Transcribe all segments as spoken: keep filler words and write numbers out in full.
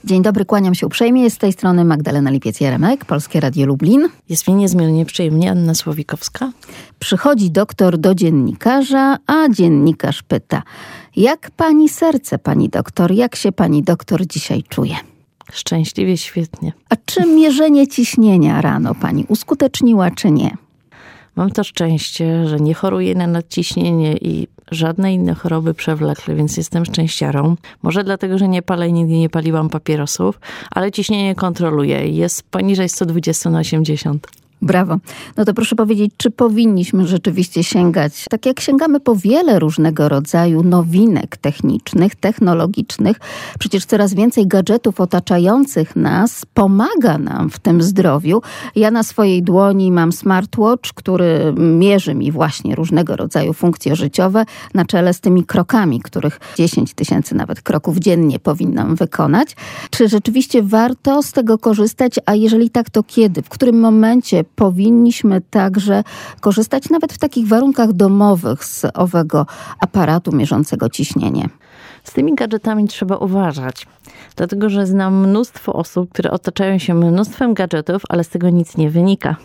Dzień dobry, kłaniam się uprzejmie. Z tej strony Magdalena Lipiec-Jaremek, Polskie Radio Lublin. Jest mi niezmiernie przyjemnie, Anna Słowikowska. Przychodzi doktor do dziennikarza, a dziennikarz pyta: jak pani serce, pani doktor? Jak się pani doktor dzisiaj czuje? Szczęśliwie, świetnie. A czy mierzenie ciśnienia rano pani uskuteczniła, czy nie? Mam to szczęście, że nie choruję na nadciśnienie i żadne inne choroby przewlekle, więc jestem szczęściarą. Może dlatego, że nie palę i nigdy nie paliłam papierosów, ale ciśnienie kontroluję. Jest poniżej sto dwadzieścia na osiemdziesiąt. Brawo. No to proszę powiedzieć, czy powinniśmy rzeczywiście sięgać, tak jak sięgamy po wiele różnego rodzaju nowinek technicznych, technologicznych. Przecież coraz więcej gadżetów otaczających nas pomaga nam w tym zdrowiu. Ja na swojej dłoni mam smartwatch, który mierzy mi właśnie różnego rodzaju funkcje życiowe na czele z tymi krokami, których dziesięć tysięcy nawet kroków dziennie powinnam wykonać. Czy rzeczywiście warto z tego korzystać, a jeżeli tak, to kiedy? W którym momencie powinniśmy także korzystać nawet w takich warunkach domowych z owego aparatu mierzącego ciśnienie? Z tymi gadżetami trzeba uważać, dlatego że znam mnóstwo osób, które otaczają się mnóstwem gadżetów, ale z tego nic nie wynika.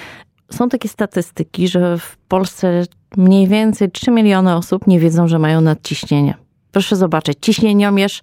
Są takie statystyki, że w Polsce mniej więcej trzy miliony osób nie wiedzą, że mają nadciśnienie. Proszę zobaczyć, ciśnieniomierz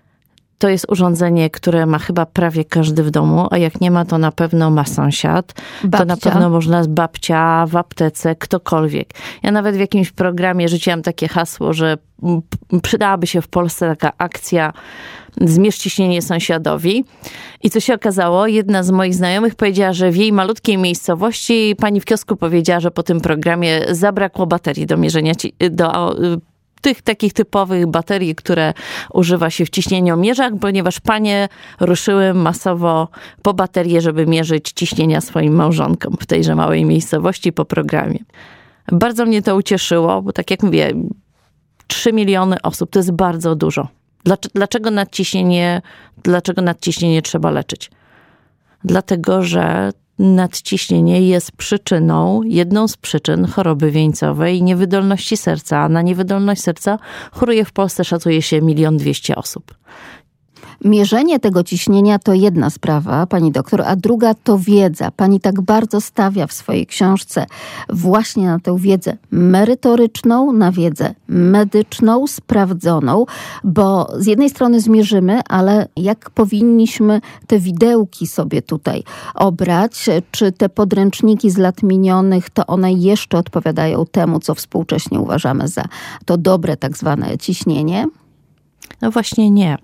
to jest urządzenie, które ma chyba prawie każdy w domu, a jak nie ma, to na pewno ma sąsiad. Babcia. To na pewno można z babcia, w aptece, ktokolwiek. Ja nawet w jakimś programie rzuciłam takie hasło, że przydałaby się w Polsce taka akcja zmierz ciśnienie sąsiadowi. I co się okazało? Jedna z moich znajomych powiedziała, że w jej malutkiej miejscowości pani w kiosku powiedziała, że po tym programie zabrakło baterii do mierzenia, do tych takich typowych baterii, które używa się w ciśnieniomierzach, ponieważ panie ruszyły masowo po baterię, żeby mierzyć ciśnienia swoim małżonkom w tejże małej miejscowości po programie. Bardzo mnie to ucieszyło, bo tak jak mówię, trzy miliony osób to jest bardzo dużo. Dlaczego nadciśnienie, dlaczego nadciśnienie trzeba leczyć? Dlatego, że nadciśnienie jest przyczyną, jedną z przyczyn choroby wieńcowej i niewydolności serca. A na niewydolność serca choruje w Polsce, szacuje się, milion dwieście osób. Mierzenie tego ciśnienia to jedna sprawa, pani doktor, a druga to wiedza. Pani tak bardzo stawia w swojej książce właśnie na tę wiedzę merytoryczną, na wiedzę medyczną, sprawdzoną, bo z jednej strony zmierzymy, ale jak powinniśmy te widełki sobie tutaj obrać, czy te podręczniki z lat minionych, to one jeszcze odpowiadają temu, co współcześnie uważamy za to dobre tak zwane ciśnienie? No właśnie nie.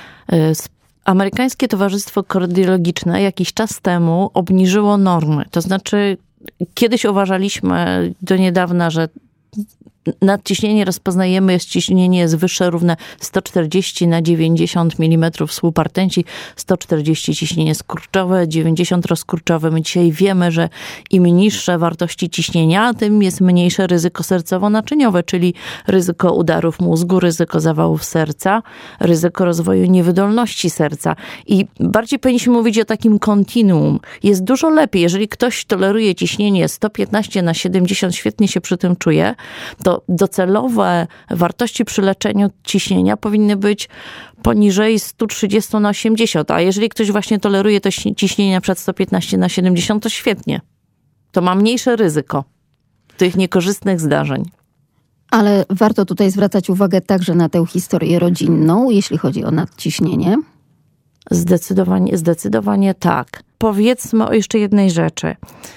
Amerykańskie Towarzystwo Kardiologiczne jakiś czas temu obniżyło normy. To znaczy, kiedyś uważaliśmy do niedawna, że nadciśnienie rozpoznajemy, jest ciśnienie jest wyższe, równe sto czterdzieści na dziewięćdziesiąt milimetrów słupa rtęci, sto czterdzieści ciśnienie skurczowe, dziewięćdziesiąt rozkurczowe. My dzisiaj wiemy, że im niższe wartości ciśnienia, tym jest mniejsze ryzyko sercowo-naczyniowe, czyli ryzyko udarów mózgu, ryzyko zawałów serca, ryzyko rozwoju niewydolności serca. I bardziej powinniśmy mówić o takim kontinuum. Jest dużo lepiej, jeżeli ktoś toleruje ciśnienie sto piętnaście na siedemdziesiąt, świetnie się przy tym czuje, to docelowe wartości przy leczeniu ciśnienia powinny być poniżej sto trzydzieści na osiemdziesiąt. A jeżeli ktoś właśnie toleruje to ciśnienie na przykład sto piętnaście na siedemdziesiąt, to świetnie. To ma mniejsze ryzyko tych niekorzystnych zdarzeń. Ale warto tutaj zwracać uwagę także na tę historię rodzinną, jeśli chodzi o nadciśnienie. Zdecydowanie, zdecydowanie tak. Powiedzmy o jeszcze jednej rzeczy.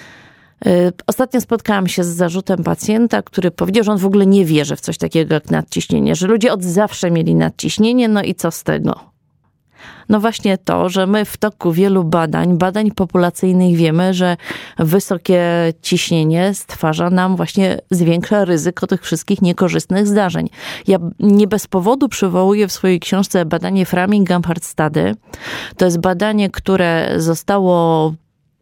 Ostatnio spotkałam się z zarzutem pacjenta, który powiedział, że on w ogóle nie wierzy w coś takiego jak nadciśnienie, że ludzie od zawsze mieli nadciśnienie, no i co z tego? No właśnie to, że my w toku wielu badań, badań populacyjnych wiemy, że wysokie ciśnienie stwarza nam właśnie, zwiększa ryzyko tych wszystkich niekorzystnych zdarzeń. Ja nie bez powodu przywołuję w swojej książce badanie Framingham-Heart Study. To jest badanie, które zostało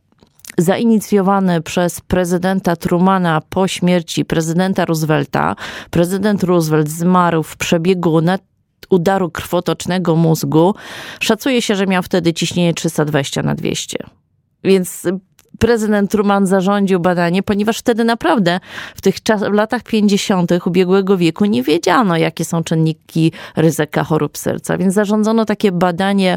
zainicjowane przez prezydenta Trumana po śmierci prezydenta Roosevelta. Prezydent Roosevelt zmarł w przebiegu nad udaru krwotocznego mózgu. Szacuje się, że miał wtedy ciśnienie trzysta dwadzieścia na dwieście. Więc prezydent Truman zarządził badanie, ponieważ wtedy naprawdę w tych czas, w latach pięćdziesiątych ubiegłego wieku nie wiedziano, jakie są czynniki ryzyka chorób serca, więc zarządzono takie badanie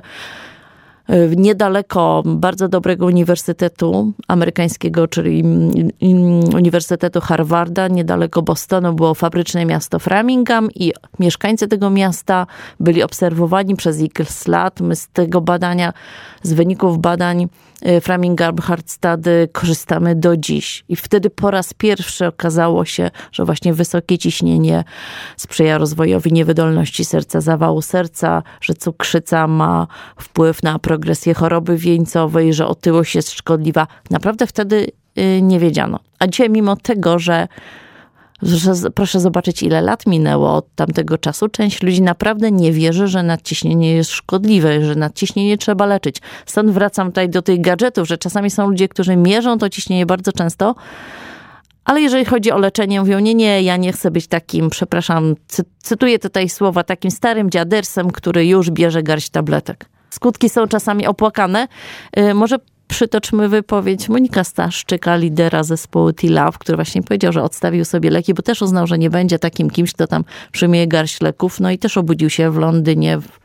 niedaleko bardzo dobrego uniwersytetu amerykańskiego, czyli Uniwersytetu Harvarda, niedaleko Bostonu było fabryczne miasto Framingham i mieszkańcy tego miasta byli obserwowani przez ileś lat. My z tego badania, z wyników badań Framingham Heart Study korzystamy do dziś. I wtedy po raz pierwszy okazało się, że właśnie wysokie ciśnienie sprzyja rozwojowi niewydolności serca, zawału serca, że cukrzyca ma wpływ na progresję choroby wieńcowej, że otyłość jest szkodliwa. Naprawdę wtedy nie wiedziano. A dzisiaj mimo tego, że Że, proszę zobaczyć, ile lat minęło od tamtego czasu. Część ludzi naprawdę nie wierzy, że nadciśnienie jest szkodliwe, że nadciśnienie trzeba leczyć. Stąd wracam tutaj do tych gadżetów, że czasami są ludzie, którzy mierzą to ciśnienie bardzo często, ale jeżeli chodzi o leczenie, mówią, nie, nie, ja nie chcę być takim, przepraszam, cy, cytuję tutaj słowa, takim starym dziadersem, który już bierze garść tabletek. Skutki są czasami opłakane. Yy, może przytoczmy wypowiedź Monika Staszczyka, lidera zespołu T-Love, który właśnie powiedział, że odstawił sobie leki, bo też uznał, że nie będzie takim kimś, kto tam przyjmuje garść leków. No i też obudził się w Londynie w,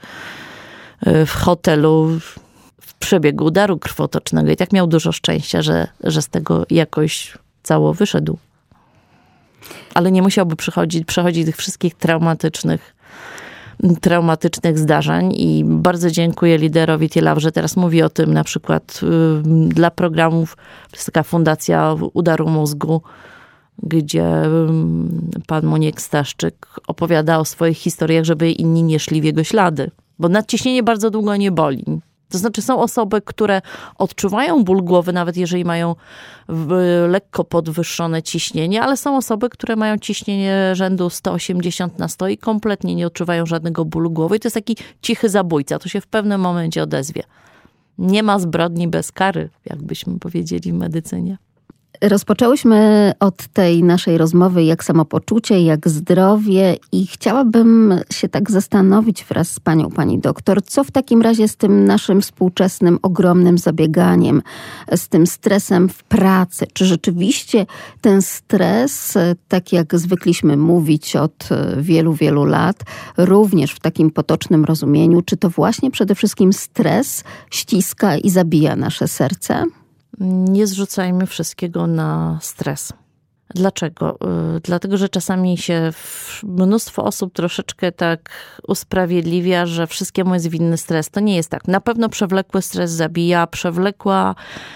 w hotelu w przebiegu udaru krwotocznego. I tak miał dużo szczęścia, że, że z tego jakoś cało wyszedł. Ale nie musiałby przechodzić, przechodzić tych wszystkich traumatycznych traumatycznych zdarzeń i bardzo dziękuję liderowi T-Love, że teraz mówi o tym na przykład y, dla programów, to jest taka fundacja udaru mózgu, gdzie y, pan Moniek Staszczyk opowiada o swoich historiach, żeby inni nie szli w jego ślady, bo nadciśnienie bardzo długo nie boli. To znaczy są osoby, które odczuwają ból głowy, nawet jeżeli mają lekko podwyższone ciśnienie, ale są osoby, które mają ciśnienie rzędu sto osiemdziesiąt na sto i kompletnie nie odczuwają żadnego bólu głowy. I to jest taki cichy zabójca, to się w pewnym momencie odezwie. Nie ma zbrodni bez kary, jakbyśmy powiedzieli w medycynie. Rozpoczęłyśmy od tej naszej rozmowy jak samopoczucie, jak zdrowie i chciałabym się tak zastanowić wraz z panią, pani doktor, co w takim razie z tym naszym współczesnym ogromnym zabieganiem, z tym stresem w pracy. Czy rzeczywiście ten stres, tak jak zwykliśmy mówić od wielu, wielu lat, również w takim potocznym rozumieniu, czy to właśnie przede wszystkim stres ściska i zabija nasze serce? Nie zrzucajmy wszystkiego na stres. Dlaczego? Dlatego, że czasami się mnóstwo osób troszeczkę tak usprawiedliwia, że wszystkiemu jest winny stres. To nie jest tak. Na pewno przewlekły stres zabija, przewlekła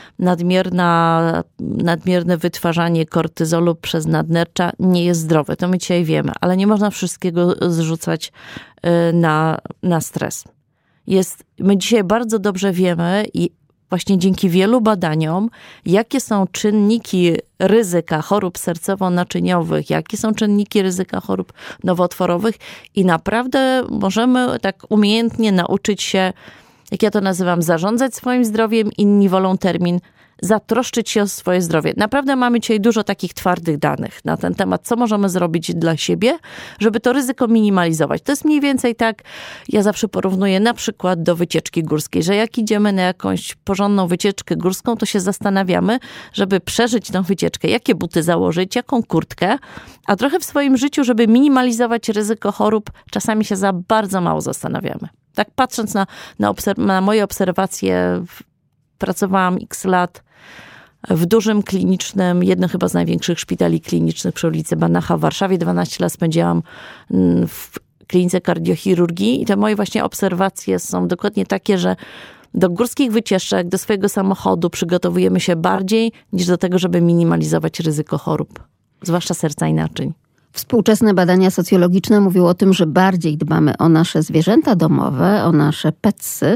nadmierna, nadmierne wytwarzanie kortyzolu przez nadnercza nie jest zdrowe. To my dzisiaj wiemy, ale nie można wszystkiego zrzucać na, na stres. Jest, my dzisiaj bardzo dobrze wiemy i właśnie dzięki wielu badaniom, jakie są czynniki ryzyka chorób sercowo-naczyniowych, jakie są czynniki ryzyka chorób nowotworowych i naprawdę możemy tak umiejętnie nauczyć się, jak ja to nazywam, zarządzać swoim zdrowiem, inni wolą termin zatroszczyć się o swoje zdrowie. Naprawdę mamy dzisiaj dużo takich twardych danych na ten temat, co możemy zrobić dla siebie, żeby to ryzyko minimalizować. To jest mniej więcej tak, ja zawsze porównuję na przykład do wycieczki górskiej, że jak idziemy na jakąś porządną wycieczkę górską, to się zastanawiamy, żeby przeżyć tę wycieczkę, jakie buty założyć, jaką kurtkę, a trochę w swoim życiu, żeby minimalizować ryzyko chorób, czasami się za bardzo mało zastanawiamy. Tak patrząc na, na, obserw- na moje obserwacje, pracowałam x lat w dużym klinicznym, jednym chyba z największych szpitali klinicznych przy ulicy Banacha w Warszawie. dwanaście lat spędziłam w klinice kardiochirurgii i te moje właśnie obserwacje są dokładnie takie, że do górskich wycieczek, do swojego samochodu przygotowujemy się bardziej niż do tego, żeby minimalizować ryzyko chorób, zwłaszcza serca i naczyń. Współczesne badania socjologiczne mówią o tym, że bardziej dbamy o nasze zwierzęta domowe, o nasze petsy,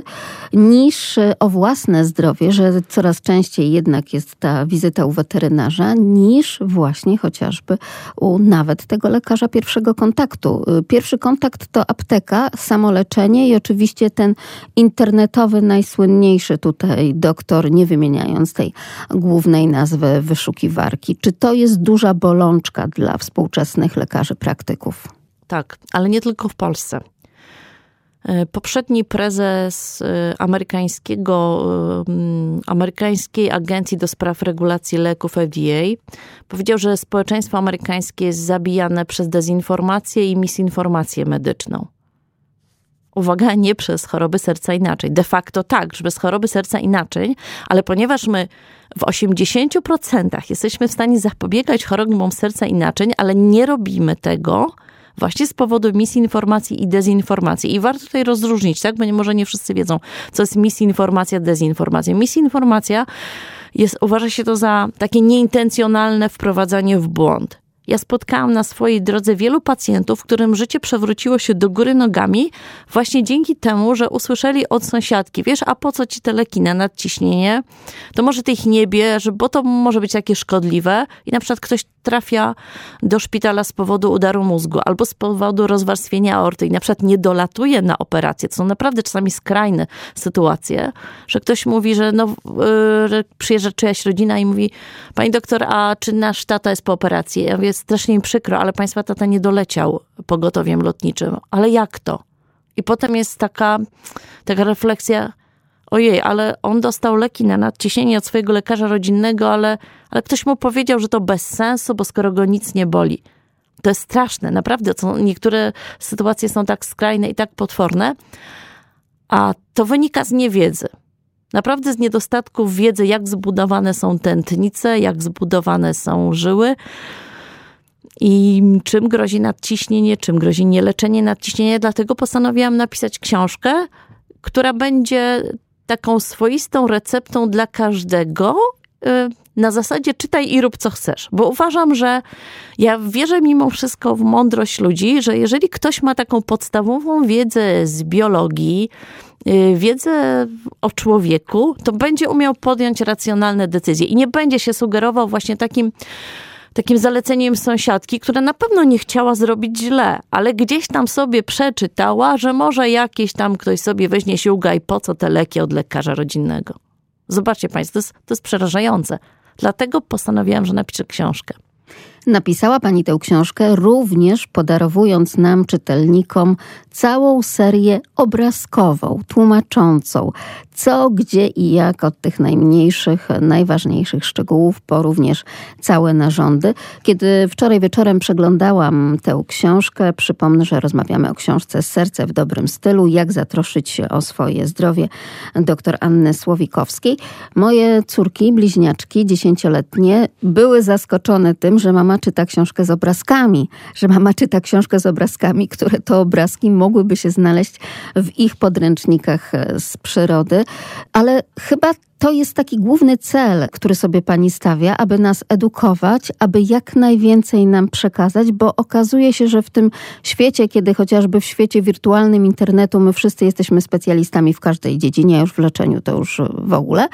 niż o własne zdrowie, że coraz częściej jednak jest ta wizyta u weterynarza, niż właśnie chociażby u nawet tego lekarza pierwszego kontaktu. Pierwszy kontakt to apteka, samoleczenie i oczywiście ten internetowy, najsłynniejszy tutaj doktor, nie wymieniając tej głównej nazwy wyszukiwarki. Czy to jest duża bolączka dla współczesnych lekarzy praktyków? Tak, ale nie tylko w Polsce. Poprzedni prezes amerykańskiego, amerykańskiej Agencji do Spraw Regulacji Leków F D A powiedział, że społeczeństwo amerykańskie jest zabijane przez dezinformację i misinformację medyczną. Uwaga, nie przez choroby serca inaczej. De facto tak, że bez choroby serca inaczej, ale ponieważ my w osiemdziesięciu procentach jesteśmy w stanie zapobiegać chorobom serca inaczej, ale nie robimy tego właśnie z powodu misinformacji i dezinformacji. I warto tutaj rozróżnić, tak? Bo nie, może nie wszyscy wiedzą, co jest misinformacja, dezinformacja. Misinformacja jest, uważa się to za takie nieintencjonalne wprowadzanie w błąd. Ja spotkałam na swojej drodze wielu pacjentów, którym życie przewróciło się do góry nogami właśnie dzięki temu, że usłyszeli od sąsiadki, wiesz, a po co ci te leki na nadciśnienie? To może ty ich nie bierz, bo to może być takie szkodliwe. I na przykład ktoś trafia do szpitala z powodu udaru mózgu albo z powodu rozwarstwienia aorty i na przykład nie dolatuje na operację. To są naprawdę czasami skrajne sytuacje, że ktoś mówi, że no, yy, przyjeżdża czyjaś rodzina i mówi, pani doktor, a czy nasz tata jest po operacji? Ja mówię, strasznie mi przykro, ale państwa tata nie doleciał pogotowiem lotniczym. Ale jak to? I potem jest taka, taka refleksja, ojej, ale on dostał leki na nadciśnienie od swojego lekarza rodzinnego, ale, ale ktoś mu powiedział, że to bez sensu, bo skoro go nic nie boli. To jest straszne, naprawdę. Niektóre sytuacje są tak skrajne i tak potworne, a to wynika z niewiedzy. Naprawdę z niedostatku wiedzy, jak zbudowane są tętnice, jak zbudowane są żyły i czym grozi nadciśnienie, czym grozi nieleczenie nadciśnienia. Dlatego postanowiłam napisać książkę, która będzie taką swoistą receptą dla każdego na zasadzie czytaj i rób co chcesz. Bo uważam, że ja wierzę mimo wszystko w mądrość ludzi, że jeżeli ktoś ma taką podstawową wiedzę z biologii, wiedzę o człowieku, to będzie umiał podjąć racjonalne decyzje i nie będzie się sugerował właśnie takim takim zaleceniem sąsiadki, która na pewno nie chciała zrobić źle, ale gdzieś tam sobie przeczytała, że może jakiś tam ktoś sobie weźmie siłga i po co te leki od lekarza rodzinnego. Zobaczcie państwo, to jest, to jest przerażające. Dlatego postanowiłam, że napiszę książkę. Napisała pani tę książkę również podarowując nam, czytelnikom, całą serię obrazkową, tłumaczącą, co, gdzie i jak od tych najmniejszych, najważniejszych szczegółów po również całe narządy. Kiedy wczoraj wieczorem przeglądałam tę książkę, przypomnę, że rozmawiamy o książce Serce w dobrym stylu, jak zatroszczyć się o swoje zdrowie dr Anny Słowikowskiej. Moje córki, bliźniaczki, dziesięcioletnie, były zaskoczone tym, że mama czyta książkę z obrazkami, że mama czyta książkę z obrazkami, które to obrazki mogłyby się znaleźć w ich podręcznikach z przyrody, ale chyba to jest taki główny cel, który sobie pani stawia, aby nas edukować, aby jak najwięcej nam przekazać, bo okazuje się, że w tym świecie, kiedy chociażby w świecie wirtualnym internetu my wszyscy jesteśmy specjalistami w każdej dziedzinie, a już w leczeniu to już w ogóle,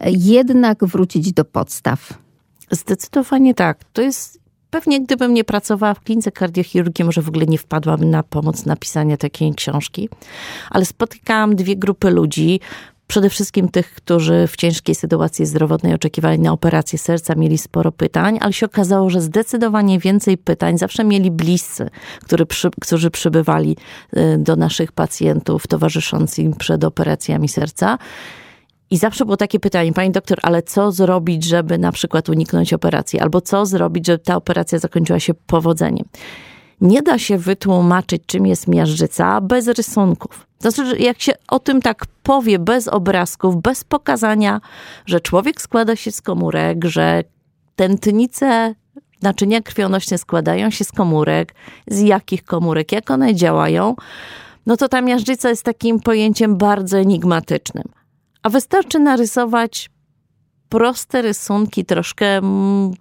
jednak wrócić do podstaw. Zdecydowanie tak. To jest pewnie, gdybym nie pracowała w klinice kardiochirurgii, może w ogóle nie wpadłabym na pomoc napisania takiej książki. Ale spotykałam dwie grupy ludzi. Przede wszystkim tych, którzy w ciężkiej sytuacji zdrowotnej oczekiwali na operację serca, mieli sporo pytań, ale się okazało, że zdecydowanie więcej pytań zawsze mieli bliscy, którzy, przy, którzy przybywali do naszych pacjentów towarzysząc im przed operacjami serca. I zawsze było takie pytanie, pani doktor, ale co zrobić, żeby na przykład uniknąć operacji? Albo co zrobić, żeby ta operacja zakończyła się powodzeniem? Nie da się wytłumaczyć, czym jest miażdżyca bez rysunków. To znaczy, jak się o tym tak powie bez obrazków, bez pokazania, że człowiek składa się z komórek, że tętnice, naczynia krwionośne składają się z komórek, z jakich komórek, jak one działają, no to ta miażdżyca jest takim pojęciem bardzo enigmatycznym. A wystarczy narysować proste rysunki, troszkę mm,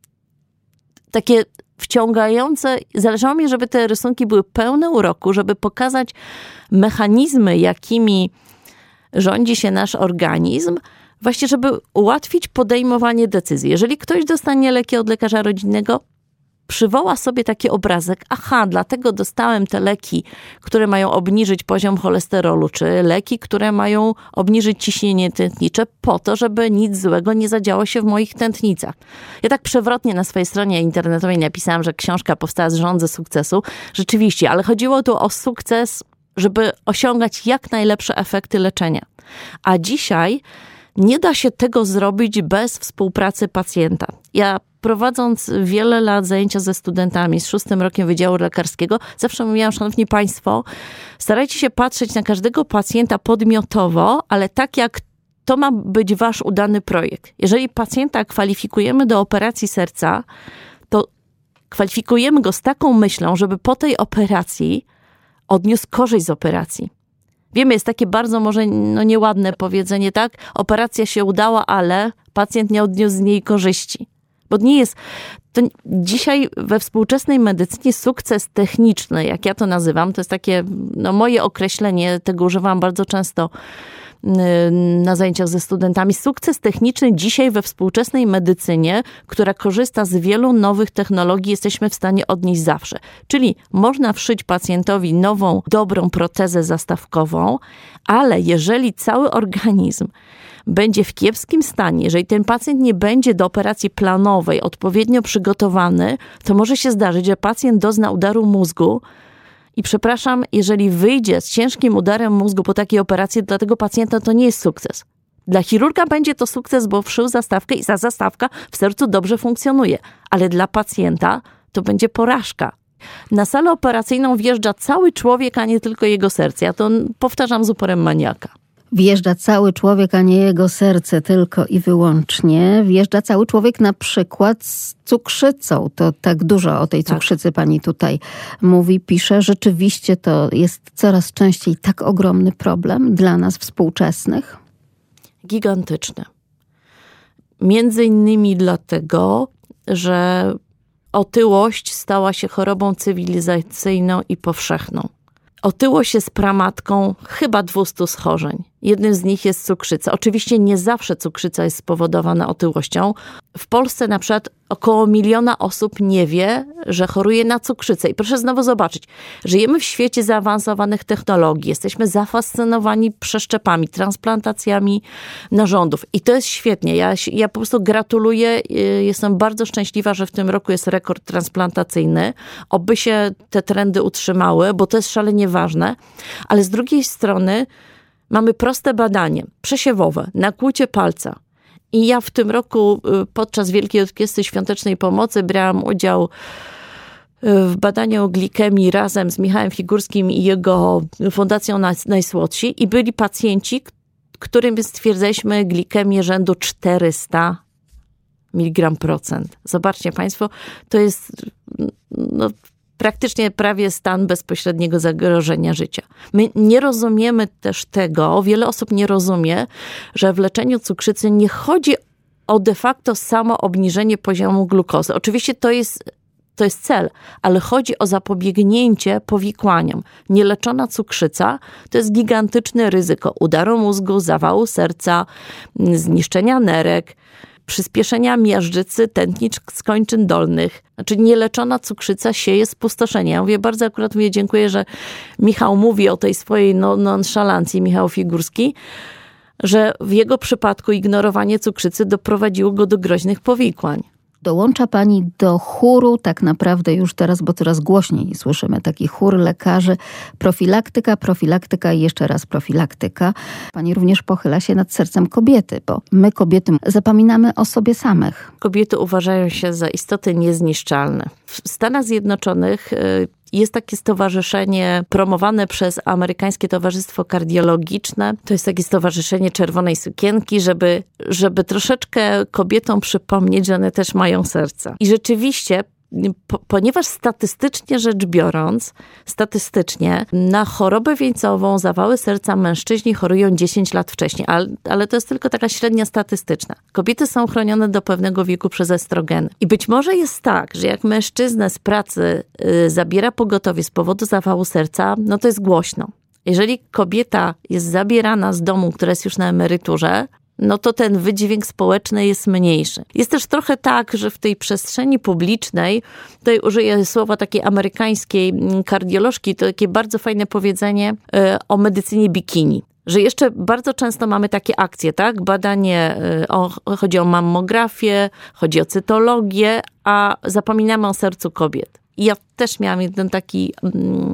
takie wciągające. Zależało mi, żeby te rysunki były pełne uroku, żeby pokazać mechanizmy, jakimi rządzi się nasz organizm, właśnie żeby ułatwić podejmowanie decyzji. Jeżeli ktoś dostanie leki od lekarza rodzinnego, przywoła sobie taki obrazek, aha, dlatego dostałem te leki, które mają obniżyć poziom cholesterolu, czy leki, które mają obniżyć ciśnienie tętnicze, po to, żeby nic złego nie zadziało się w moich tętnicach. Ja tak przewrotnie na swojej stronie internetowej napisałam, że książka powstała z żądzy sukcesu. Rzeczywiście, ale chodziło tu o sukces żeby osiągać jak najlepsze efekty leczenia. A dzisiaj nie da się tego zrobić bez współpracy pacjenta. Ja prowadząc wiele lat zajęcia ze studentami z szóstym rokiem Wydziału Lekarskiego, zawsze mówiłam, szanowni państwo, starajcie się patrzeć na każdego pacjenta podmiotowo, ale tak jak to ma być wasz udany projekt. Jeżeli pacjenta kwalifikujemy do operacji serca, to kwalifikujemy go z taką myślą, żeby po tej operacji odniósł korzyść z operacji. Wiemy, jest takie bardzo może no, nieładne powiedzenie, tak? Operacja się udała, ale pacjent nie odniósł z niej korzyści. Bo nie jest... To dzisiaj we współczesnej medycynie sukces techniczny, jak ja to nazywam, to jest takie no, moje określenie, tego używam bardzo często na zajęciach ze studentami. Sukces techniczny dzisiaj we współczesnej medycynie, która korzysta z wielu nowych technologii, jesteśmy w stanie odnieść zawsze. Czyli można wszyć pacjentowi nową, dobrą protezę zastawkową, ale jeżeli cały organizm będzie w kiepskim stanie, jeżeli ten pacjent nie będzie do operacji planowej odpowiednio przygotowany, to może się zdarzyć, że pacjent dozna udaru mózgu i przepraszam, jeżeli wyjdzie z ciężkim udarem mózgu po takiej operacji, dla tego pacjenta to nie jest sukces. Dla chirurga będzie to sukces, bo wszył zastawkę i ta zastawka w sercu dobrze funkcjonuje, ale dla pacjenta to będzie porażka. Na salę operacyjną wjeżdża cały człowiek, a nie tylko jego serce. Ja to powtarzam z uporem maniaka. Wjeżdża cały człowiek, a nie jego serce tylko i wyłącznie. Wjeżdża cały człowiek na przykład z cukrzycą. To tak dużo o tej cukrzycy tak. Pani tutaj mówi, pisze. Rzeczywiście to jest coraz częściej tak ogromny problem dla nas współczesnych. Gigantyczny. Między innymi dlatego, że otyłość stała się chorobą cywilizacyjną i powszechną. Otyłość jest pramatką chyba dwustu schorzeń. Jednym z nich jest cukrzyca. Oczywiście nie zawsze cukrzyca jest spowodowana otyłością. W Polsce na przykład około miliona osób nie wie, że choruje na cukrzycę. I proszę znowu zobaczyć, żyjemy w świecie zaawansowanych technologii. Jesteśmy zafascynowani przeszczepami, transplantacjami narządów. I to jest świetnie. Ja, ja po prostu gratuluję. Jestem bardzo szczęśliwa, że w tym roku jest rekord transplantacyjny. Oby się te trendy utrzymały, bo to jest szalenie ważne. Ale z drugiej strony mamy proste badanie przesiewowe, nakłucie palca. I ja w tym roku podczas Wielkiej Orkiestry Świątecznej Pomocy brałam udział w badaniu glikemii razem z Michałem Figurskim i jego Fundacją Najsłodsi i byli pacjenci, którym stwierdziliśmy glikemię rzędu czterysta miligram procent. Zobaczcie państwo, to jest no, praktycznie prawie stan bezpośredniego zagrożenia życia. My nie rozumiemy też tego, wiele osób nie rozumie, że w leczeniu cukrzycy nie chodzi o de facto samo obniżenie poziomu glukozy. Oczywiście to jest, to jest cel, ale chodzi o zapobiegnięcie powikłaniom. Nieleczona cukrzyca to jest gigantyczne ryzyko udaru mózgu, zawału serca, zniszczenia nerek, przyspieszenia miażdżycy, tętnic skończyn dolnych. Znaczy nieleczona cukrzyca sieje spustoszenie. Ja mówię, bardzo akurat mówię, dziękuję, że Michał mówi o tej swojej no, nonszalancji, Michał Figurski, że w jego przypadku ignorowanie cukrzycy doprowadziło go do groźnych powikłań. Dołącza pani do chóru, tak naprawdę już teraz, bo coraz głośniej słyszymy taki chór lekarzy. Profilaktyka, profilaktyka i jeszcze raz profilaktyka. Pani również pochyla się nad sercem kobiety, bo my kobiety zapominamy o sobie samych. Kobiety uważają się za istoty niezniszczalne. W Stanach Zjednoczonych jest takie stowarzyszenie promowane przez amerykańskie Towarzystwo Kardiologiczne. To jest takie stowarzyszenie czerwonej sukienki, żeby, żeby troszeczkę kobietom przypomnieć, że one też mają serca. I rzeczywiście, po, ponieważ statystycznie rzecz biorąc, statystycznie na chorobę wieńcową, zawały serca mężczyźni chorują dziesięć lat wcześniej, ale, ale to jest tylko taka średnia statystyczna. Kobiety są chronione do pewnego wieku przez estrogeny. I być może jest tak, że jak mężczyznę z pracy y, zabiera pogotowie z powodu zawału serca, no to jest głośno. Jeżeli kobieta jest zabierana z domu, która jest już na emeryturze, no to ten wydźwięk społeczny jest mniejszy. Jest też trochę tak, że w tej przestrzeni publicznej, tutaj użyję słowa takiej amerykańskiej kardiolożki, to takie bardzo fajne powiedzenie o medycynie bikini. Że jeszcze bardzo często mamy takie akcje, tak? Badanie, o, chodzi o mammografię, chodzi o cytologię, a zapominamy o sercu kobiet. I ja też miałam jeden taki mm,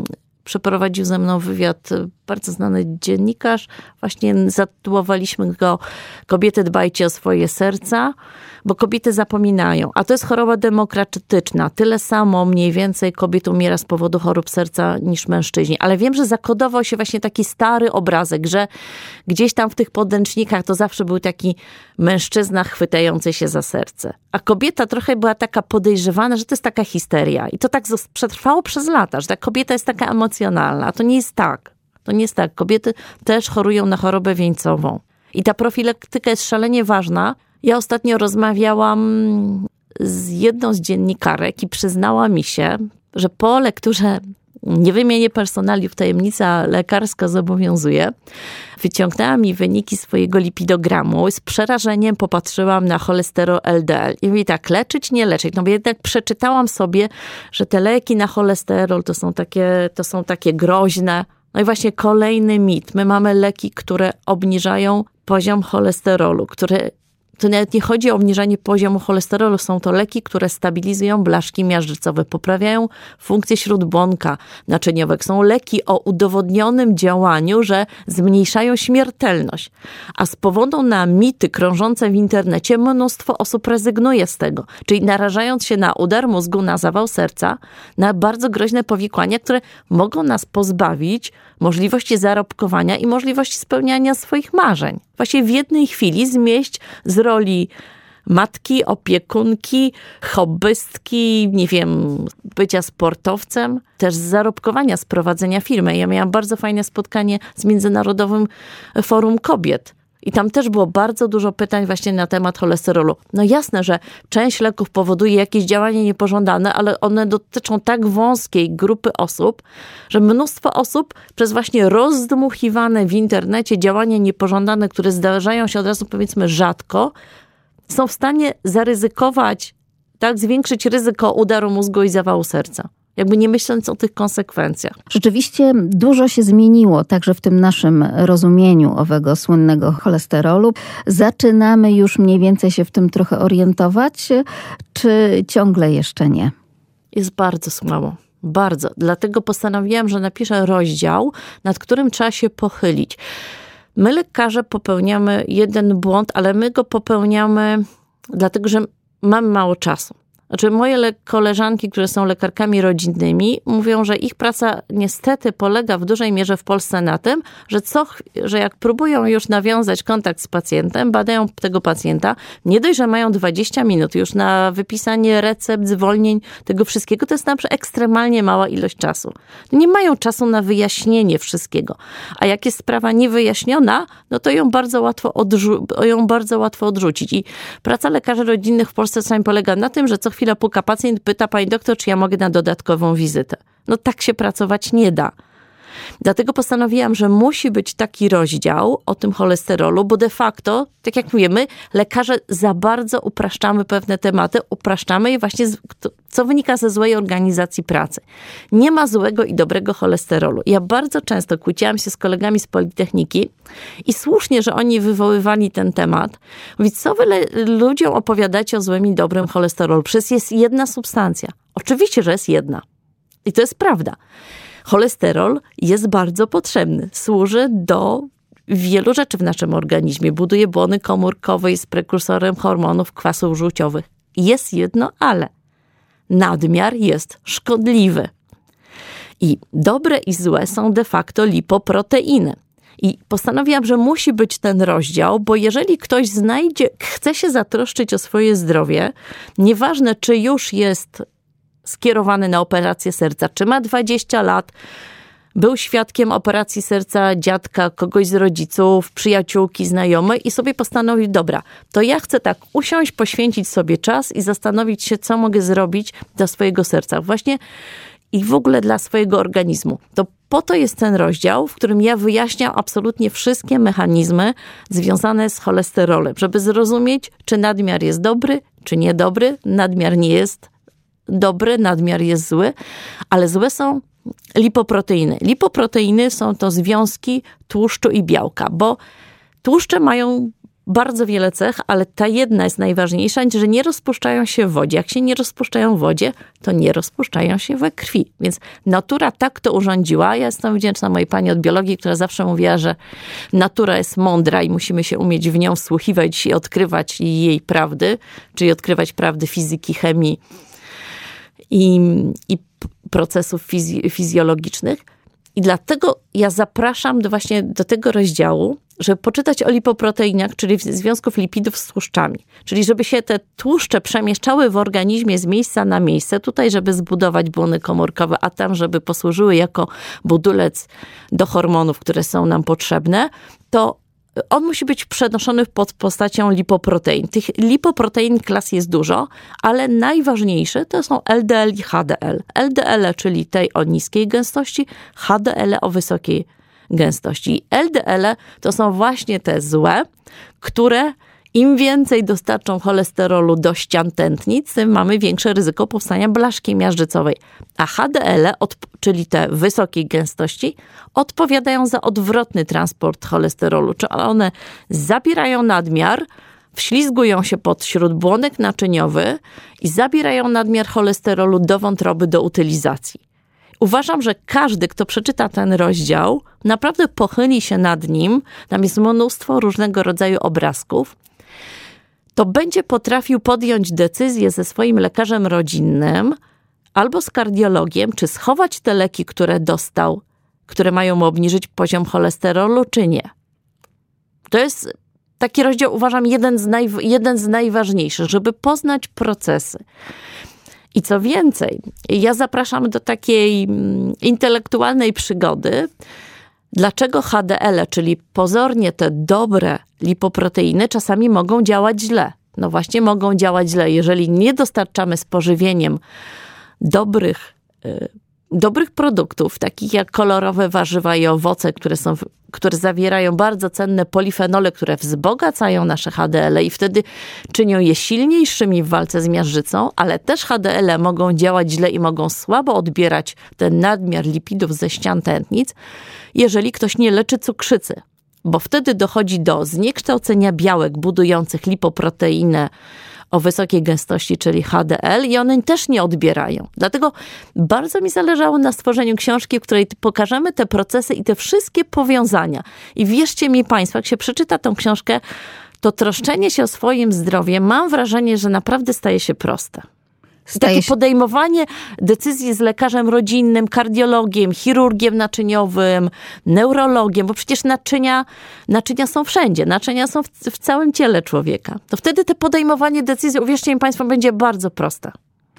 Przeprowadził ze mną wywiad bardzo znany dziennikarz. Właśnie zatytułowaliśmy go "Kobiety, dbajcie o swoje serca", bo kobiety zapominają. A to jest choroba demokratyczna. Tyle samo mniej więcej kobiet umiera z powodu chorób serca niż mężczyźni. Ale wiem, że zakodował się właśnie taki stary obrazek, że gdzieś tam w tych podręcznikach to zawsze był taki mężczyzna chwytający się za serce. A kobieta trochę była taka podejrzewana, że to jest taka histeria. I to tak przetrwało przez lata, że ta kobieta jest taka emocjonalna. A to nie jest tak. To nie jest tak. Kobiety też chorują na chorobę wieńcową. I ta profilaktyka jest szalenie ważna. Ja ostatnio rozmawiałam z jedną z dziennikarek i przyznała mi się, że po lekturze, nie wymienię personaliów, tajemnica lekarska zobowiązuje, wyciągnęła mi wyniki swojego lipidogramu i z przerażeniem popatrzyłam na cholesterol L D L. I mówię tak, leczyć, nie leczyć. No bo jednak przeczytałam sobie, że te leki na cholesterol to są takie, to są takie groźne. No i właśnie kolejny mit. My mamy leki, które obniżają poziom cholesterolu, które to nawet nie chodzi o obniżanie poziomu cholesterolu, są to leki, które stabilizują blaszki miażdżycowe, poprawiają funkcję śródbłonka naczyniowego. Są leki o udowodnionym działaniu, że zmniejszają śmiertelność. A z powodu na mity krążące w internecie mnóstwo osób rezygnuje z tego. Czyli narażając się na udar mózgu, na zawał serca, na bardzo groźne powikłania, które mogą nas pozbawić możliwości zarobkowania i możliwości spełniania swoich marzeń. Właśnie w jednej chwili zmieść z roli matki, opiekunki, hobbystki, nie wiem, bycia sportowcem, też z zarobkowania, z prowadzenia firmy. Ja miałam bardzo fajne spotkanie z Międzynarodowym Forum Kobiet. I tam też było bardzo dużo pytań właśnie na temat cholesterolu. No jasne, że część leków powoduje jakieś działanie niepożądane, ale one dotyczą tak wąskiej grupy osób, że mnóstwo osób przez właśnie rozdmuchiwane w internecie działania niepożądane, które zdarzają się od razu powiedzmy rzadko, są w stanie zaryzykować, tak, zwiększyć ryzyko udaru mózgu i zawału serca. Jakby nie myśląc o tych konsekwencjach. Rzeczywiście dużo się zmieniło, także w tym naszym rozumieniu owego słynnego cholesterolu. Zaczynamy już mniej więcej się w tym trochę orientować, czy ciągle jeszcze nie? Jest bardzo słabo. Bardzo. Dlatego postanowiłam, że napiszę rozdział, nad którym trzeba się pochylić. My lekarze popełniamy jeden błąd, ale my go popełniamy dlatego, że mamy mało czasu. Znaczy moje koleżanki, które są lekarkami rodzinnymi, mówią, że ich praca niestety polega w dużej mierze w Polsce na tym, że, co, że jak próbują już nawiązać kontakt z pacjentem, badają tego pacjenta, nie dość, że mają dwadzieścia minut już na wypisanie recept, zwolnień, tego wszystkiego, to jest na przykład ekstremalnie mała ilość czasu. Nie mają czasu na wyjaśnienie wszystkiego. A jak jest sprawa niewyjaśniona, no to ją bardzo łatwo, odrzu- ją bardzo łatwo odrzucić. I praca lekarzy rodzinnych w Polsce czasami polega na tym, że co chwilę puka pacjent, pyta: pani doktor, czy ja mogę na dodatkową wizytę. No tak się pracować nie da. Dlatego postanowiłam, że musi być taki rozdział o tym cholesterolu, bo de facto, tak jak mówię, my lekarze za bardzo upraszczamy pewne tematy, upraszczamy je właśnie, co wynika ze złej organizacji pracy. Nie ma złego i dobrego cholesterolu. Ja bardzo często kłóciłam się z kolegami z Politechniki i słusznie, że oni wywoływali ten temat. Mówić, co wy ludziom opowiadacie o złym i dobrym cholesterolu? Przecież jest jedna substancja. Oczywiście, że jest jedna. I to jest prawda. Cholesterol jest bardzo potrzebny. Służy do wielu rzeczy w naszym organizmie. Buduje błony komórkowe, jest prekursorem hormonów, kwasów żółciowych. Jest jedno ale. Nadmiar jest szkodliwy. I dobre i złe są de facto lipoproteiny. I postanowiłam, że musi być ten rozdział, bo jeżeli ktoś znajdzie, chce się zatroszczyć o swoje zdrowie, nieważne czy już jest skierowany na operację serca, czy ma dwadzieścia lat, był świadkiem operacji serca dziadka, kogoś z rodziców, przyjaciółki, znajomej i sobie postanowił, dobra, to ja chcę tak usiąść, poświęcić sobie czas i zastanowić się, co mogę zrobić dla swojego serca. Właśnie i w ogóle dla swojego organizmu. To po to jest ten rozdział, w którym ja wyjaśniam absolutnie wszystkie mechanizmy związane z cholesterolem, żeby zrozumieć, czy nadmiar jest dobry, czy niedobry. Nadmiar nie jest dobry, nadmiar jest zły, ale złe są lipoproteiny. Lipoproteiny są to związki tłuszczu i białka, bo tłuszcze mają bardzo wiele cech, ale ta jedna jest najważniejsza, że nie rozpuszczają się w wodzie. Jak się nie rozpuszczają w wodzie, to nie rozpuszczają się we krwi. Więc natura tak to urządziła. Ja jestem wdzięczna mojej pani od biologii, która zawsze mówiła, że natura jest mądra i musimy się umieć w nią wsłuchiwać i odkrywać jej prawdy, czyli odkrywać prawdy fizyki, chemii i, i procesów fiz- fizjologicznych. I dlatego ja zapraszam do właśnie do tego rozdziału, żeby poczytać o lipoproteinach, czyli związków lipidów z tłuszczami. Czyli żeby się te tłuszcze przemieszczały w organizmie z miejsca na miejsce, tutaj żeby zbudować błony komórkowe, a tam żeby posłużyły jako budulec do hormonów, które są nam potrzebne, to on musi być przenoszony pod postacią lipoprotein. Tych lipoprotein klas jest dużo, ale najważniejsze to są L D L i H D L. L D L, czyli tej o niskiej gęstości, H D L o wysokiej gęstości. I L D L to są właśnie te złe, które im więcej dostarczą cholesterolu do ścian tętnic, tym mamy większe ryzyko powstania blaszki miażdżycowej. A H D L, czyli te wysokiej gęstości, odpowiadają za odwrotny transport cholesterolu. Czyli one zabierają nadmiar, wślizgują się pod śródbłonek naczyniowy i zabierają nadmiar cholesterolu do wątroby do utylizacji. Uważam, że każdy, kto przeczyta ten rozdział, naprawdę pochyli się nad nim, tam jest mnóstwo różnego rodzaju obrazków, to będzie potrafił podjąć decyzję ze swoim lekarzem rodzinnym albo z kardiologiem, czy schować te leki, które dostał, które mają mu obniżyć poziom cholesterolu, czy nie. To jest taki rozdział, uważam, jeden z, naj, jeden z najważniejszych, żeby poznać procesy. I co więcej, ja zapraszam do takiej intelektualnej przygody, dlaczego H D L, czyli pozornie te dobre lipoproteiny, czasami mogą działać źle. No właśnie mogą działać źle, jeżeli nie dostarczamy z pożywieniem dobrych, yy, dobrych produktów, takich jak kolorowe warzywa i owoce, które są, które zawierają bardzo cenne polifenole, które wzbogacają nasze H D L i wtedy czynią je silniejszymi w walce z miażdżycą, ale też H D L mogą działać źle i mogą słabo odbierać ten nadmiar lipidów ze ścian tętnic, jeżeli ktoś nie leczy cukrzycy. Bo wtedy dochodzi do zniekształcenia białek budujących lipoproteinę o wysokiej gęstości, czyli H D L, i one też nie odbierają. Dlatego bardzo mi zależało na stworzeniu książki, w której pokażemy te procesy i te wszystkie powiązania. I wierzcie mi państwo, jak się przeczyta tą książkę, to troszczenie się o swoim zdrowie, mam wrażenie, że naprawdę staje się proste. Staje Takie się... podejmowanie decyzji z lekarzem rodzinnym, kardiologiem, chirurgiem naczyniowym, neurologiem, bo przecież naczynia, naczynia są wszędzie, naczynia są w, w całym ciele człowieka. To wtedy te podejmowanie decyzji, uwierzcie mi państwo, będzie bardzo proste.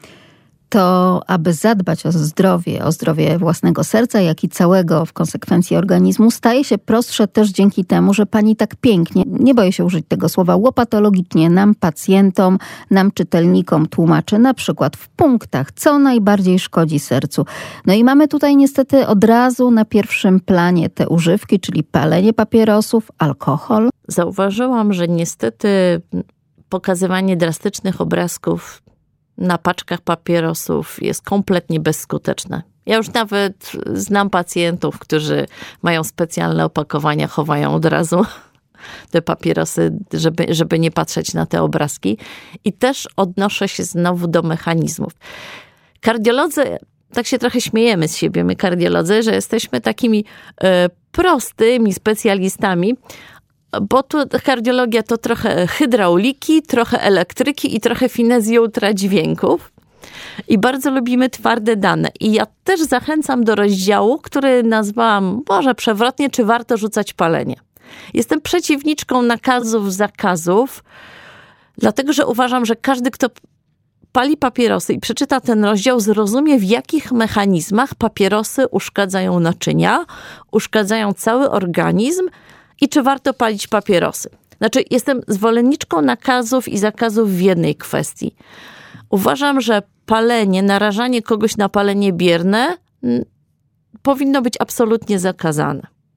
To aby zadbać o zdrowie, o zdrowie własnego serca, jak i całego w konsekwencji organizmu, staje się prostsze też dzięki temu, że pani tak pięknie, nie boję się użyć tego słowa, łopatologicznie nam, pacjentom, nam, czytelnikom tłumaczy, na przykład w punktach, co najbardziej szkodzi sercu. No i mamy tutaj niestety od razu na pierwszym planie te używki, czyli palenie papierosów, alkohol. Zauważyłam, że niestety pokazywanie drastycznych obrazków na paczkach papierosów jest kompletnie bezskuteczne. Ja już nawet znam pacjentów, którzy mają specjalne opakowania, chowają od razu te papierosy, żeby, żeby nie patrzeć na te obrazki. I też odnoszę się znowu do mechanizmów. Kardiolodzy, tak się trochę śmiejemy z siebie, my kardiolodzy, że jesteśmy takimi e, prostymi specjalistami, bo tu kardiologia to trochę hydrauliki, trochę elektryki i trochę finezji ultradźwięków. I bardzo lubimy twarde dane. I ja też zachęcam do rozdziału, który nazwałam może przewrotnie, czy warto rzucać palenie. Jestem przeciwniczką nakazów, zakazów, dlatego że uważam, że każdy, kto pali papierosy i przeczyta ten rozdział, zrozumie, w jakich mechanizmach papierosy uszkadzają naczynia, uszkadzają cały organizm, i czy warto palić papierosy. Znaczy, jestem zwolenniczką nakazów i zakazów w jednej kwestii. Uważam, że palenie, narażanie kogoś na palenie bierne m, powinno być absolutnie zakazane.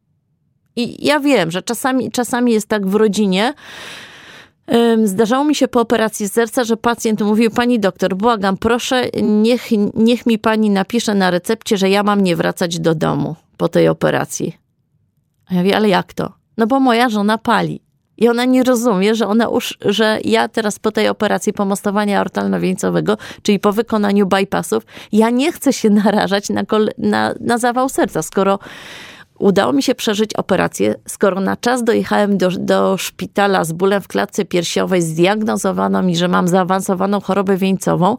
I ja wiem, że czasami, czasami jest tak w rodzinie. Ym, zdarzało mi się po operacji serca, że pacjent mówił: pani doktor, błagam, proszę, niech, niech mi pani napisze na recepcie, że ja mam nie wracać do domu po tej operacji. A ja mówię: ale jak to? No bo moja żona pali. I ona nie rozumie, że ona już, że ja teraz po tej operacji pomostowania aortalno-wieńcowego, czyli po wykonaniu bypassów, ja nie chcę się narażać na, kol- na, na zawał serca, skoro udało mi się przeżyć operację, skoro na czas dojechałem do, do szpitala z bólem w klatce piersiowej, zdiagnozowano mi, że mam zaawansowaną chorobę wieńcową.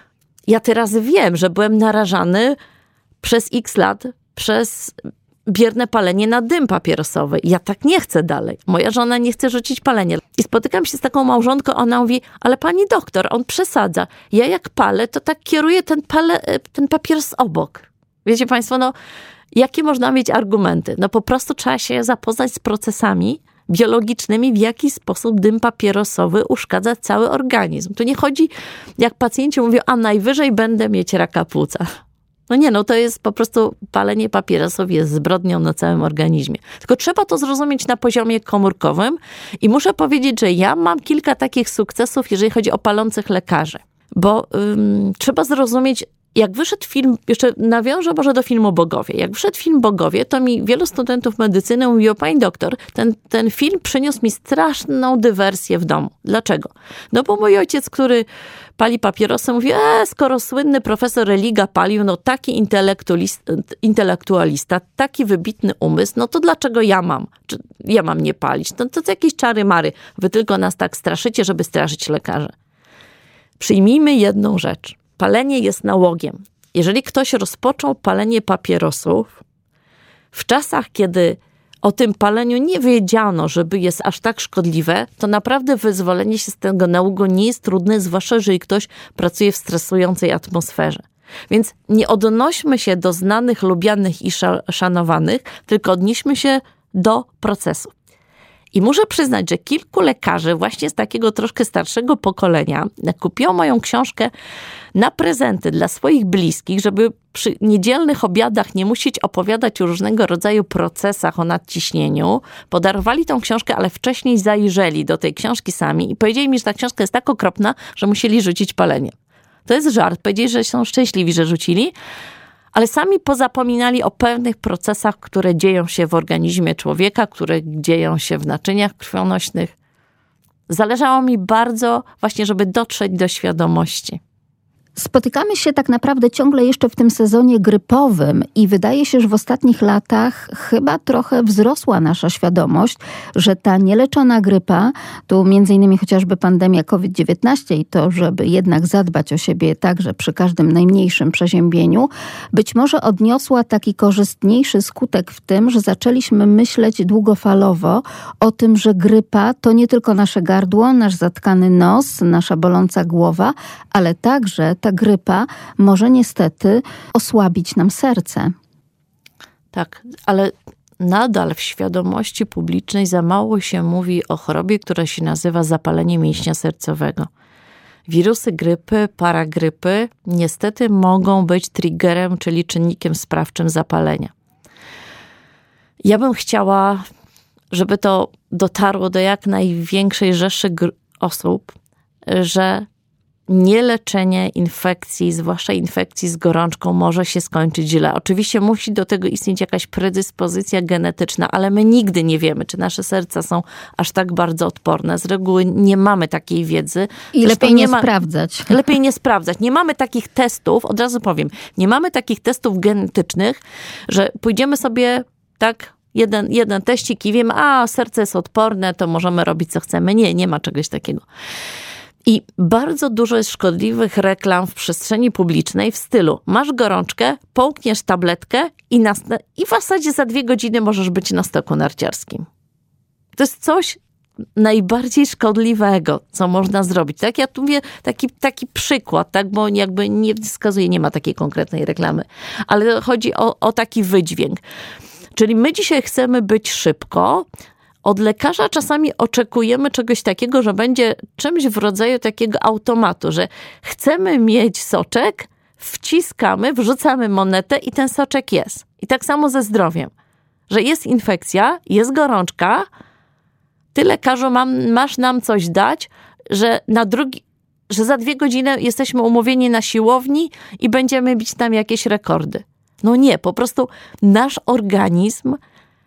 Ja teraz wiem, że byłem narażany przez x lat przez bierne palenie na dym papierosowy. Ja tak nie chcę dalej. Moja żona nie chce rzucić palenia. I spotykam się z taką małżonką, ona mówi, ale pani doktor, on przesadza. Ja jak palę, to tak kieruję ten, pale, ten papieros obok. Wiecie państwo, no jakie można mieć argumenty? No po prostu trzeba się zapoznać z procesami biologicznymi, w jaki sposób dym papierosowy uszkadza cały organizm. Tu nie chodzi, jak pacjenci mówią, a najwyżej będę mieć raka płuca. No nie, no to jest po prostu palenie papierosów jest zbrodnią na całym organizmie. Tylko trzeba to zrozumieć na poziomie komórkowym i muszę powiedzieć, że ja mam kilka takich sukcesów, jeżeli chodzi o palących lekarzy. Bo ym, trzeba zrozumieć, jak wyszedł film, jeszcze nawiążę może do filmu Bogowie. Jak wyszedł film Bogowie, to mi wielu studentów medycyny mówiło, pani doktor, ten, ten film przyniósł mi straszną dywersję w domu. Dlaczego? No bo mój ojciec, który pali papierosy, mówi, e, skoro słynny profesor Religa palił, no taki intelektualista, intelektualista, taki wybitny umysł, no to dlaczego ja mam? Czy ja mam nie palić? No to, to jakieś czary mary. Wy tylko nas tak straszycie, żeby straszyć lekarzy. Przyjmijmy jedną rzecz. Palenie jest nałogiem. Jeżeli ktoś rozpoczął palenie papierosów w czasach, kiedy o tym paleniu nie wiedziano, żeby jest aż tak szkodliwe, to naprawdę wyzwolenie się z tego nałogu nie jest trudne, zwłaszcza jeżeli ktoś pracuje w stresującej atmosferze. Więc nie odnośmy się do znanych, lubianych i szanowanych, tylko odnieśmy się do procesu. I muszę przyznać, że kilku lekarzy właśnie z takiego troszkę starszego pokolenia kupiło moją książkę na prezenty dla swoich bliskich, żeby przy niedzielnych obiadach nie musieć opowiadać o różnego rodzaju procesach, o nadciśnieniu. Podarowali tą książkę, ale wcześniej zajrzeli do tej książki sami i powiedzieli mi, że ta książka jest tak okropna, że musieli rzucić palenie. To jest żart. Powiedzieli, że są szczęśliwi, że rzucili, ale sami pozapominali o pewnych procesach, które dzieją się w organizmie człowieka, które dzieją się w naczyniach krwionośnych. Zależało mi bardzo właśnie, żeby dotrzeć do świadomości. Spotykamy się tak naprawdę ciągle jeszcze w tym sezonie grypowym i wydaje się, że w ostatnich latach chyba trochę wzrosła nasza świadomość, że ta nieleczona grypa, tu między innymi chociażby pandemia kowid dziewiętnaście i to, żeby jednak zadbać o siebie także przy każdym najmniejszym przeziębieniu, być może odniosła taki korzystniejszy skutek w tym, że zaczęliśmy myśleć długofalowo o tym, że grypa to nie tylko nasze gardło, nasz zatkany nos, nasza boląca głowa, ale także ta grypa może niestety osłabić nam serce. Tak, ale nadal w świadomości publicznej za mało się mówi o chorobie, która się nazywa zapalenie mięśnia sercowego. Wirusy grypy, paragrypy niestety mogą być triggerem, czyli czynnikiem sprawczym zapalenia. Ja bym chciała, żeby to dotarło do jak największej rzeszy osób, że nieleczenie infekcji, zwłaszcza infekcji z gorączką, może się skończyć źle. Oczywiście musi do tego istnieć jakaś predyspozycja genetyczna, ale my nigdy nie wiemy, czy nasze serca są aż tak bardzo odporne. Z reguły nie mamy takiej wiedzy. I Zresztą lepiej nie, nie ma... sprawdzać. Lepiej nie sprawdzać. Nie mamy takich testów, od razu powiem, nie mamy takich testów genetycznych, że pójdziemy sobie tak... Jeden, jeden teścik i wiemy, a serce jest odporne, to możemy robić co chcemy. Nie, nie ma czegoś takiego. I bardzo dużo jest szkodliwych reklam w przestrzeni publicznej w stylu masz gorączkę, połkniesz tabletkę i, na, i w zasadzie za dwie godziny możesz być na stoku narciarskim. To jest coś najbardziej szkodliwego, co można zrobić. Tak, ja tu mówię taki, taki przykład, tak, bo jakby nie wskazuję, nie ma takiej konkretnej reklamy, ale chodzi o, o taki wydźwięk. Czyli my dzisiaj chcemy być szybko. Od lekarza czasami oczekujemy czegoś takiego, że będzie czymś w rodzaju takiego automatu, że chcemy mieć soczek, wciskamy, wrzucamy monetę i ten soczek jest. I tak samo ze zdrowiem, że jest infekcja, jest gorączka, ty lekarzu mam, masz nam coś dać, że na drugi, że za dwie godziny jesteśmy umówieni na siłowni i będziemy bić tam jakieś rekordy. No nie, po prostu nasz organizm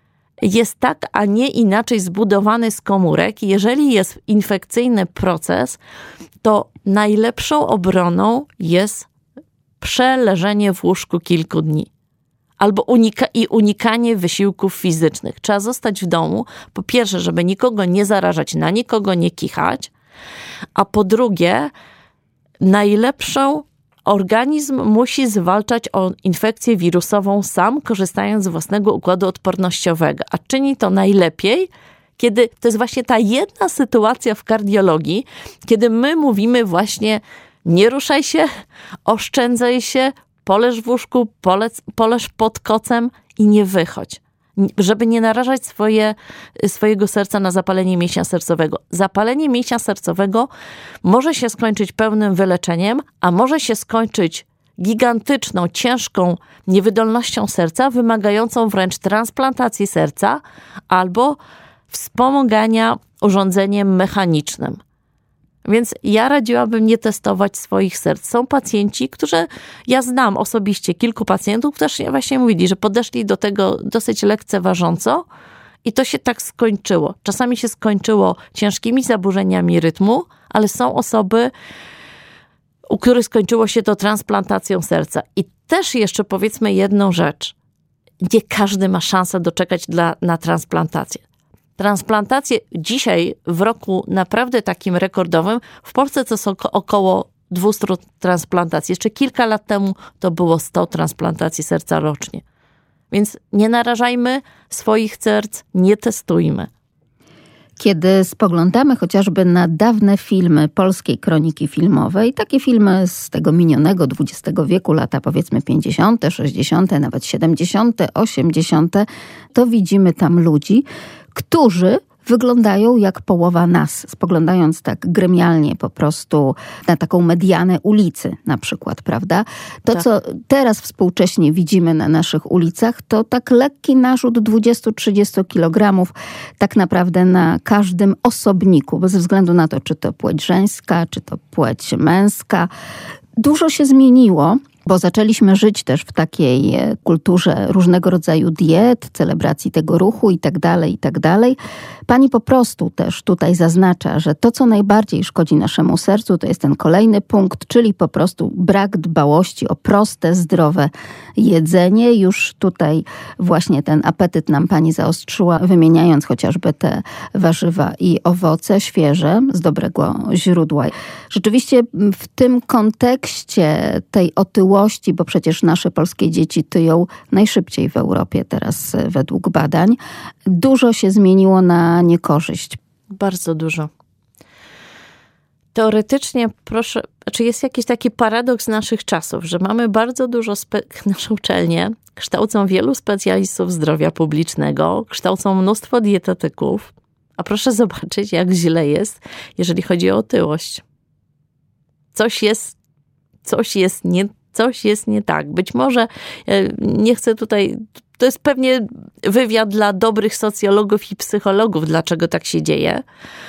jest tak, a nie inaczej zbudowany z komórek. Jeżeli jest infekcyjny proces, to najlepszą obroną jest przeleżenie w łóżku kilku dni. Albo unika- i unikanie wysiłków fizycznych. Trzeba zostać w domu, po pierwsze, żeby nikogo nie zarażać, na nikogo nie kichać, a po drugie, najlepszą organizm musi zwalczać o infekcję wirusową sam, korzystając z własnego układu odpornościowego. A czyni to najlepiej, kiedy to jest właśnie ta jedna sytuacja w kardiologii, kiedy my mówimy właśnie nie ruszaj się, oszczędzaj się, poleż w łóżku, polec, poleż pod kocem i nie wychodź. Żeby nie narażać swoje, swojego serca na zapalenie mięśnia sercowego. Zapalenie mięśnia sercowego może się skończyć pełnym wyleczeniem, a może się skończyć gigantyczną, ciężką niewydolnością serca, wymagającą wręcz transplantacji serca albo wspomagania urządzeniem mechanicznym. Więc ja radziłabym nie testować swoich serc. Są pacjenci, którzy, ja znam osobiście kilku pacjentów, którzy właśnie mówili, że podeszli do tego dosyć lekceważąco i to się tak skończyło. Czasami się skończyło ciężkimi zaburzeniami rytmu, ale są osoby, u których skończyło się to transplantacją serca. I też jeszcze powiedzmy jedną rzecz. Nie każdy ma szansę doczekać dla, na transplantację. Transplantacje dzisiaj w roku naprawdę takim rekordowym, w Polsce to są około dwieście transplantacji. Jeszcze kilka lat temu to było sto transplantacji serca rocznie. Więc nie narażajmy swoich serc, nie testujmy. Kiedy spoglądamy chociażby na dawne filmy polskiej kroniki filmowej, takie filmy z tego minionego dwudziestego wieku, lata powiedzmy pięćdziesiąte, sześćdziesiąte, nawet siedemdziesiąte, osiemdziesiąte, to widzimy tam ludzi, którzy wyglądają jak połowa nas, spoglądając tak gremialnie po prostu na taką medianę ulicy na przykład, prawda? To, tak. Co teraz współcześnie widzimy na naszych ulicach, to tak lekki narzut dwadzieścia do trzydziestu kilogramów tak naprawdę na każdym osobniku, bez względu na to, czy to płeć żeńska, czy to płeć męska. Dużo się zmieniło, bo zaczęliśmy żyć też w takiej kulturze różnego rodzaju diet, celebracji tego ruchu i tak dalej, i tak dalej. Pani po prostu też tutaj zaznacza, że to, co najbardziej szkodzi naszemu sercu, to jest ten kolejny punkt, czyli po prostu brak dbałości o proste, zdrowe jedzenie. Już tutaj właśnie ten apetyt nam pani zaostrzyła, wymieniając chociażby te warzywa i owoce świeże z dobrego źródła. Rzeczywiście w tym kontekście tej otyłości, bo przecież nasze polskie dzieci tyją najszybciej w Europie teraz według badań, dużo się zmieniło na niekorzyść. Bardzo dużo. Teoretycznie, proszę, czy jest jakiś taki paradoks naszych czasów, że mamy bardzo dużo, spe- nasze uczelnie kształcą wielu specjalistów zdrowia publicznego, kształcą mnóstwo dietetyków, a proszę zobaczyć, jak źle jest, jeżeli chodzi o otyłość. Coś jest, coś jest nie, coś jest nie tak. Być może, nie chcę tutaj, to jest pewnie wywiad dla dobrych socjologów i psychologów, dlaczego tak się dzieje.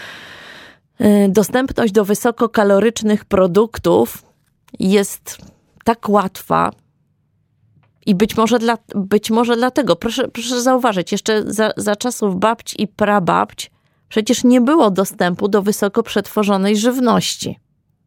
Dostępność do wysokokalorycznych produktów jest tak łatwa i być może, dla, być może dlatego, proszę, proszę zauważyć, jeszcze za, za czasów babci i prababć przecież nie było dostępu do wysoko przetworzonej żywności.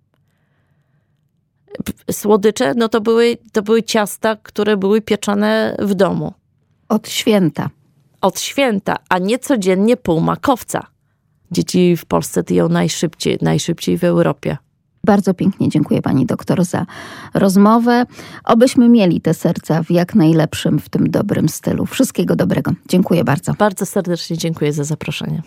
Słodycze, no to były, to były ciasta, które były pieczone w domu. Od święta. Od święta, a nie codziennie pół makowca. Dzieci w Polsce tyją najszybciej, najszybciej w Europie. Bardzo pięknie dziękuję pani doktor za rozmowę. Obyśmy mieli te serca w jak najlepszym, w tym dobrym stylu. Wszystkiego dobrego. Dziękuję bardzo. Bardzo serdecznie dziękuję za zaproszenie.